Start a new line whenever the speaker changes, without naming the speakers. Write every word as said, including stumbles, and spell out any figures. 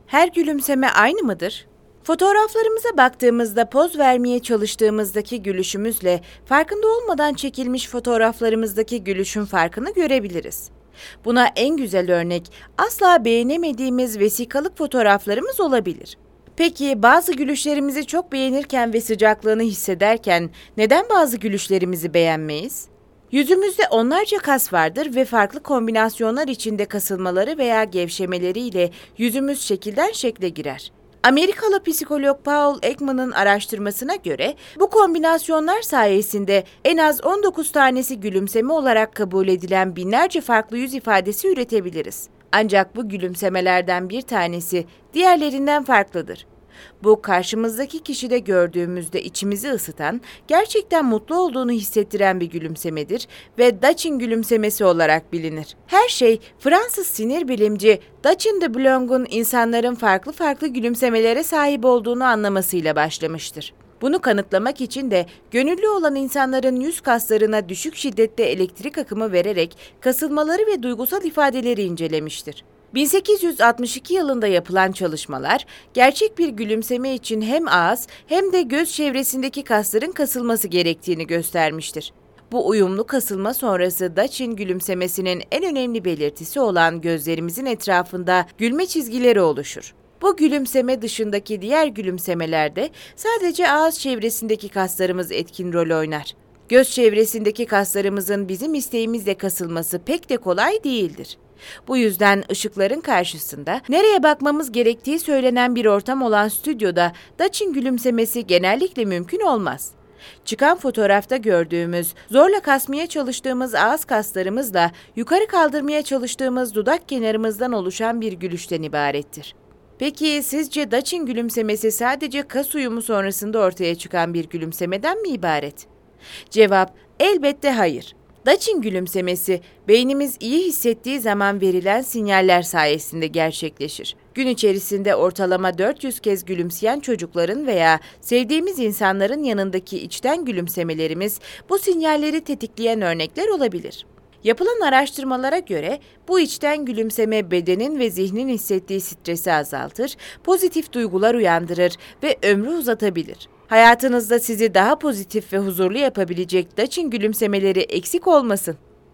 Her gülümseme aynı mıdır? Fotoğraflarımıza baktığımızda poz vermeye çalıştığımızdaki gülüşümüzle farkında olmadan çekilmiş fotoğraflarımızdaki gülüşün farkını görebiliriz. Buna en güzel örnek asla beğenemediğimiz vesikalık fotoğraflarımız olabilir. Peki bazı gülüşlerimizi çok beğenirken ve sıcaklığını hissederken neden bazı gülüşlerimizi beğenmeyiz? Yüzümüzde onlarca kas vardır ve farklı kombinasyonlar içinde kasılmaları veya gevşemeleriyle yüzümüz şekilden şekle girer. Amerikalı psikolog Paul Ekman'ın araştırmasına göre bu kombinasyonlar sayesinde en az on dokuz tanesi gülümseme olarak kabul edilen binlerce farklı yüz ifadesi üretebiliriz. Ancak bu gülümsemelerden bir tanesi diğerlerinden farklıdır. Bu karşımızdaki kişide gördüğümüzde içimizi ısıtan, gerçekten mutlu olduğunu hissettiren bir gülümsemedir ve Dutch'in gülümsemesi olarak bilinir. Her şey Fransız sinir bilimci Dutchon de Boulogne'un insanların farklı farklı gülümsemelere sahip olduğunu anlamasıyla başlamıştır. Bunu kanıtlamak için de gönüllü olan insanların yüz kaslarına düşük şiddette elektrik akımı vererek kasılmaları ve duygusal ifadeleri incelemiştir. bin sekiz yüz altmış iki yılında yapılan çalışmalar, gerçek bir gülümseme için hem ağız hem de göz çevresindeki kasların kasılması gerektiğini göstermiştir. Bu uyumlu kasılma sonrası Dutch'in gülümsemesinin en önemli belirtisi olan gözlerimizin etrafında gülme çizgileri oluşur. Bu gülümseme dışındaki diğer gülümsemelerde sadece ağız çevresindeki kaslarımız etkin rol oynar. Göz çevresindeki kaslarımızın bizim isteğimizle kasılması pek de kolay değildir. Bu yüzden ışıkların karşısında nereye bakmamız gerektiği söylenen bir ortam olan stüdyoda Dutch'in gülümsemesi genellikle mümkün olmaz. Çıkan fotoğrafta gördüğümüz, zorla kasmaya çalıştığımız ağız kaslarımızla yukarı kaldırmaya çalıştığımız dudak kenarımızdan oluşan bir gülüşten ibarettir. Peki sizce Dutch'in gülümsemesi sadece kas uyumu sonrasında ortaya çıkan bir gülümsemeden mi ibaret? Cevap elbette hayır. Dutch'in gülümsemesi, beynimiz iyi hissettiği zaman verilen sinyaller sayesinde gerçekleşir. Gün içerisinde ortalama dört yüz kez gülümseyen çocukların veya sevdiğimiz insanların yanındaki içten gülümsemelerimiz bu sinyalleri tetikleyen örnekler olabilir. Yapılan araştırmalara göre bu içten gülümseme bedenin ve zihnin hissettiği stresi azaltır, pozitif duygular uyandırır ve ömrü uzatabilir. Hayatınızda sizi daha pozitif ve huzurlu yapabilecek Dutch'in gülümsemeleri eksik olmasın.